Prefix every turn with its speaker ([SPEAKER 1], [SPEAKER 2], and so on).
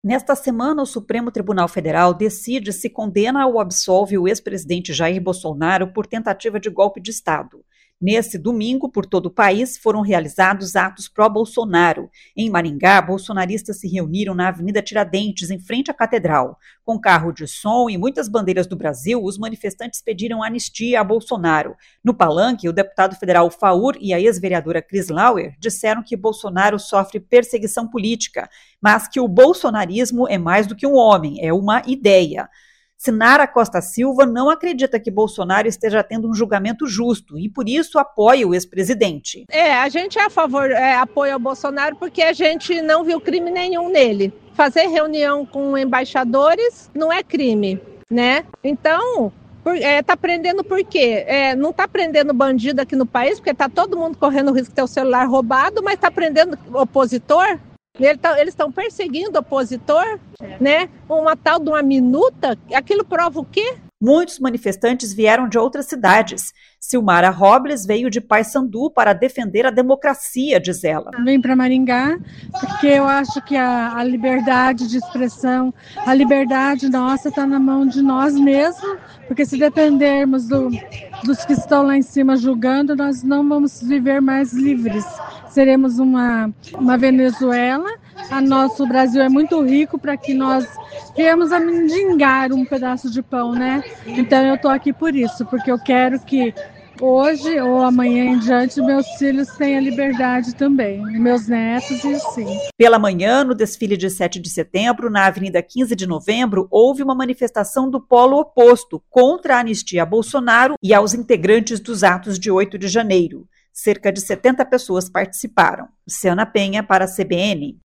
[SPEAKER 1] Nesta semana, o Supremo Tribunal Federal decide se condena ou absolve o ex-presidente Jair Bolsonaro por tentativa de golpe de Estado. Nesse domingo, por todo o país, foram realizados atos pró-Bolsonaro. Em Maringá, bolsonaristas se reuniram na Avenida Tiradentes, em frente à Catedral. Com carro de som e muitas bandeiras do Brasil, os manifestantes pediram anistia a Bolsonaro. No palanque, o deputado federal Faur e a ex-vereadora Cris Lauer disseram que Bolsonaro sofre perseguição política, mas que o bolsonarismo é mais do que um homem, é uma ideia. Sinara Costa Silva não acredita que Bolsonaro esteja tendo um julgamento justo e, por isso, apoia o ex-presidente.
[SPEAKER 2] A gente é a favor, apoia o Bolsonaro porque a gente não viu crime nenhum nele. Fazer reunião com embaixadores não é crime, né? Então, tá prendendo por quê? Não tá prendendo bandido aqui no país, porque tá todo mundo correndo o risco de ter o celular roubado, mas tá prendendo opositor? Eles estão perseguindo o opositor, né? Uma tal de uma minuta, aquilo prova o quê?
[SPEAKER 1] Muitos manifestantes vieram de outras cidades. Silmara Robles veio de Paysandu para defender a democracia, diz ela.
[SPEAKER 3] Vim para Maringá porque eu acho que a liberdade de expressão, a liberdade nossa está na mão de nós mesmos, porque se dependermos dos que estão lá em cima julgando, nós não vamos viver mais livres. Seremos uma Venezuela. Nosso Brasil é muito rico para que nós viemos a mendigar um pedaço de pão, né? Então eu estou aqui por isso, porque eu quero que hoje ou amanhã em diante meus filhos tenham liberdade também, meus netos e assim.
[SPEAKER 1] Pela manhã, no desfile de 7 de setembro, na Avenida 15 de Novembro, houve uma manifestação do polo oposto contra a anistia a Bolsonaro e aos integrantes dos atos de 8 de janeiro. Cerca de 70 pessoas participaram. Luciana Penha para a CBN.